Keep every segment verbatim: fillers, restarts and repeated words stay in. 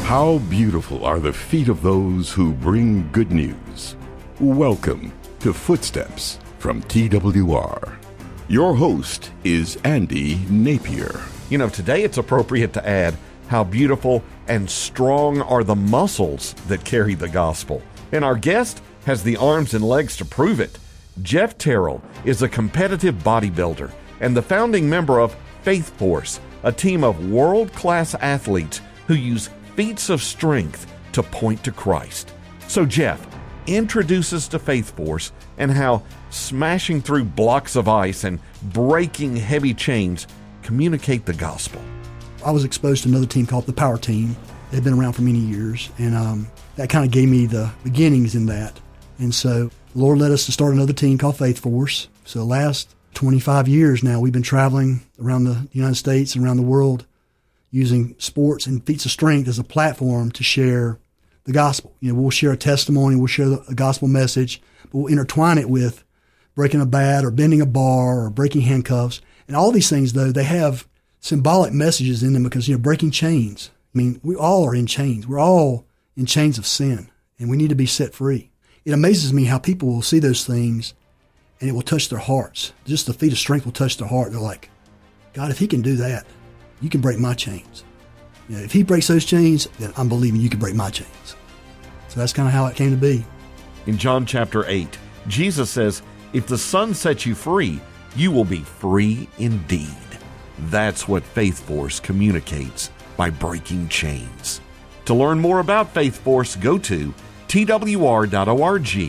How beautiful are the feet of those who bring good news. Welcome to Footsteps from T W R. Your host is Andy Napier. You know, today it's appropriate to add how beautiful and strong are the muscles that carry the gospel. And our guest has the arms and legs to prove it. Jeff Terrell is a competitive bodybuilder and the founding member of Faith Force, a team of world-class athletes who use feats of strength to point to Christ. So Jeff, introduce us to Faith Force and how smashing through blocks of ice and breaking heavy chains communicate the gospel. I was exposed to another team called the Power Team. They've been around for many years, and um, that kind of gave me the beginnings in that. And so the Lord led us to start another team called Faith Force. So the last twenty-five years now, we've been traveling around the United States and around the world using sports and feats of strength as a platform to share the gospel. You know, we'll share a testimony, we'll share a gospel message, but we'll intertwine it with breaking a bat or bending a bar or breaking handcuffs. And all these things, though, they have symbolic messages in them because, you know, breaking chains. I mean, we all are in chains. We're all in chains of sin, and we need to be set free. It amazes me how people will see those things, and it will touch their hearts. Just the feat of strength will touch their heart. They're like, God, if he can do that, you can break my chains. You know, if he breaks those chains, then I'm believing you can break my chains. So that's kind of how it came to be. In John chapter eight, Jesus says, if the Son sets you free, you will be free indeed. That's what Faith Force communicates by breaking chains. To learn more about Faith Force, go to twr.org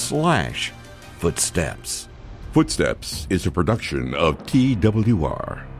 slash footsteps. Footsteps is a production of T W R.